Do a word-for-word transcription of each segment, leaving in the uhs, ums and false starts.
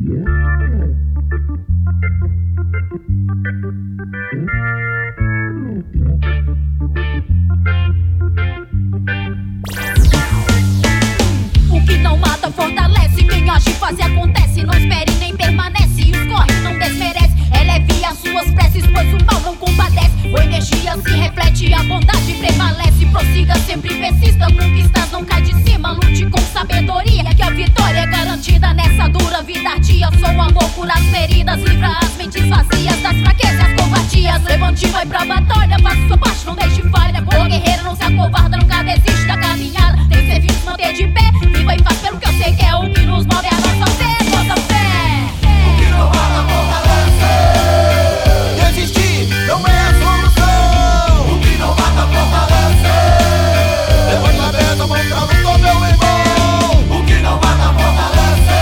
O que não mata fortalece, quem age faz e acontece. Não espere nem permanece, e os corre não desmerece. Eleve as suas preces, pois o mal não compadece. A energia se reflete, a bondade prevalece. Prossiga sempre, persista, conquistas não cai de cima. Lute com sabedoria, que a vitória é garantida nessa dura vida ardia. Sou amor, cura as feridas, livra as mentes vazias das fraquezas, covardias. Levante e vai pra batalha, faça sua parte, não deixe falha. O guerreiro não se acovarda, nunca desiste da caminhada. Tem que servir, se manter de pé, viva e faz pelo que eu sei que é o que nos move, a nossa fé, nossa fé. O que não mata fortalece. Desistir não é a solução. O que não mata fortalece. Levante a cabeça, mão pra luta, meu irmão. O que não mata fortalece.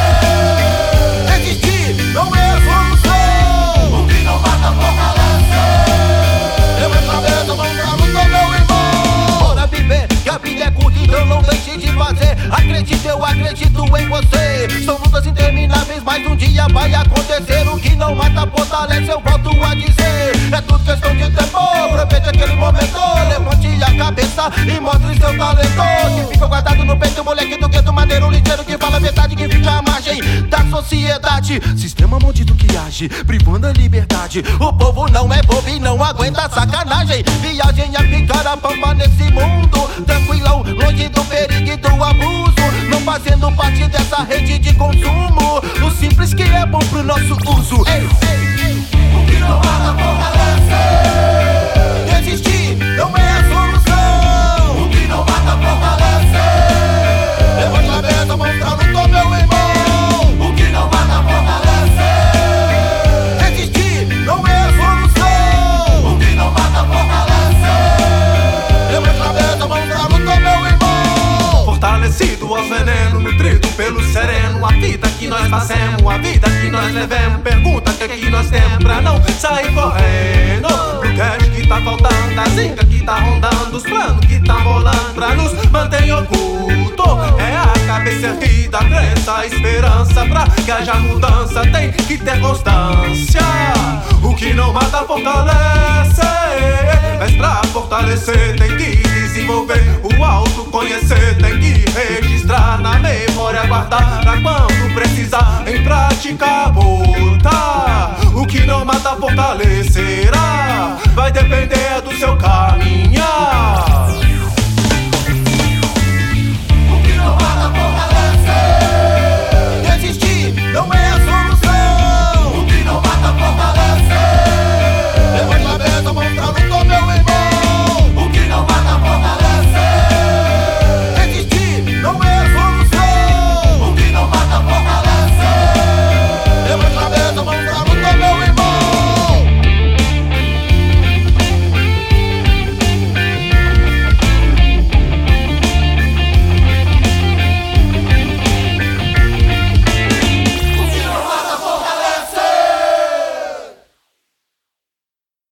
Desistir não é a solução. O que não mata fortalece. Levante a cabeça, mão pra luta, meu irmão. Bora viver, que a vida é curta, então não deixe de fazer. Acredite, eu acredito em você. São lutas intermináveis, mas um dia vai acontecer. O que não mata fortalece, eu volto a dizer. É tudo questão de tempo, aproveite aquele momento. Levante a cabeça e mostre seu talento. Que fica guardado no peito, moleque do gueto, maneiro ligeiro, que fala a verdade, que fica à margem da sociedade. Sistema maldito que age, privando a liberdade. O povo não é bobo e não aguenta sacanagem. Viagem a ficar a pampa nesse mundo, tranquilão, longe do perigo e do abuso. Não fazendo parte dessa rede de consumo, o simples que é bom pro nosso uso. Ei, ei, ei. O que não mata fortalece. Desistir não é a solução. O que não mata fortalece. Levante a cabeça, mão pra luta, meu irmão. O que não mata fortalece. Desistir não é a solução. O que não mata fortalece. Levante a cabeça, mão pra luta, meu irmão. Fortalecido aos venenos, nutrido pelo sereno. A vida que nós passemos, a vida que nós levemos. Pergunta o que é que nós temos pra não sair correndo. O cash que tá faltando, a zinca que tá rondando, os planos que tá rolando pra nos manter oculto. É a cabeça erguida, a crença, a esperança. Pra que haja mudança tem que ter constância. O que não mata fortalece, mas pra fortalecer tem que desenvolver. O autoconhecer tem que registrar na memória, guardar pra quando precisar em prática botar. O que não mata fortalecerá, vai depender do seu caminhar.